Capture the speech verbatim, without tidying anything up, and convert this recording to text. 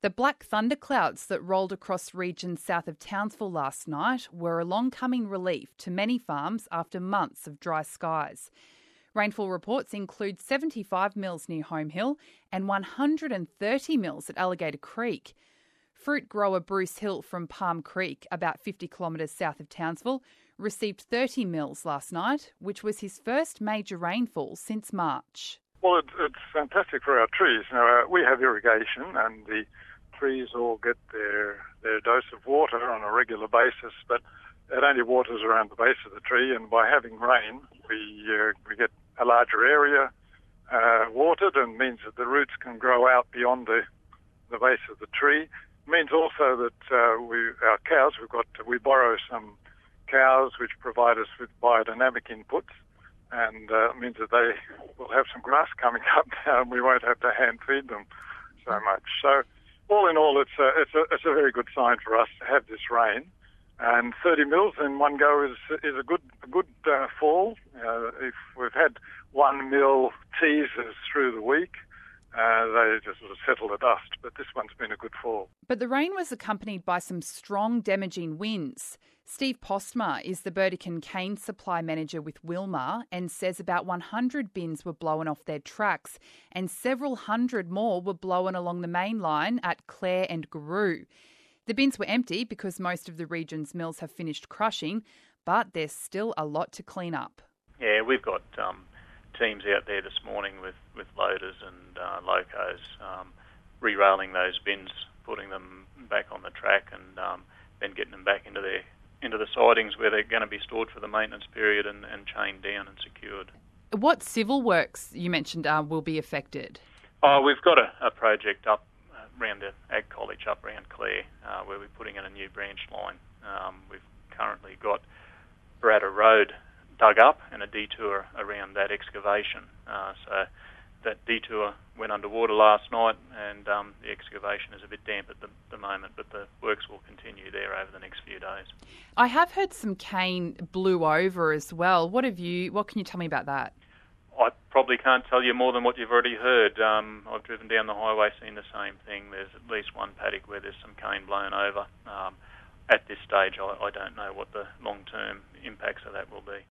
The black thunderclouds that rolled across regions south of Townsville last night were a long-coming relief to many farms after months of dry skies. Rainfall reports include seventy-five mils near Home Hill and one hundred thirty mils at Alligator Creek. Fruit grower Bruce Hill from Palm Creek, about fifty kilometres south of Townsville, received thirty mils last night, which was his first major rainfall since March. Well, it, it's fantastic for our trees. Now, uh, we have irrigation and the trees all get their, their dose of water on a regular basis, but it only waters around the base of the tree, and by having rain, we uh, we get a larger area uh, watered, and means that the roots can grow out beyond the, the base of the tree. It means also that uh, we our cows, we've got we borrow some cows which provide us with biodynamic inputs, and uh, it means that they will have some grass coming up now, and we won't have to hand feed them so much. So, all in all, it's a, it's a, it's a very good sign for us to have this rain. And thirty mils in one go is is a good a good uh, fall. Uh, if we've had one mil teasers through the week, uh, they just sort of settle the dust. But this one's been a good fall. But the rain was accompanied by some strong damaging winds. Steve Postma is the Burdekin cane supply manager with Wilmar and says about one hundred bins were blown off their tracks and several hundred more were blown along the main line at Clare and Guru. The bins were empty because most of the region's mills have finished crushing, but there's still a lot to clean up. Yeah, we've got um, teams out there this morning with, with loaders and uh, locos um, re-railing those bins, putting them back on the track and um, then getting them back into their into the sidings where they're going to be stored for the maintenance period and, and chained down and secured. What civil works you mentioned uh, will be affected? Oh, we've got a, a project up uh, around the Ag College up around Clare uh, where we're putting in a new branch line. Um, we've currently got Bradda Road dug up and a detour around that excavation. Uh, so that detour went underwater last night, and um, the excavation is a bit damp at the, the moment, but the works will continue there over the next few days. I have heard some cane blew over as well. What have you? What can you tell me about that? I probably can't tell you more than what you've already heard. Um, I've driven down the highway, seen the same thing. There's at least one paddock where there's some cane blown over. Um, at this stage, I, I don't know what the long-term impacts of that will be.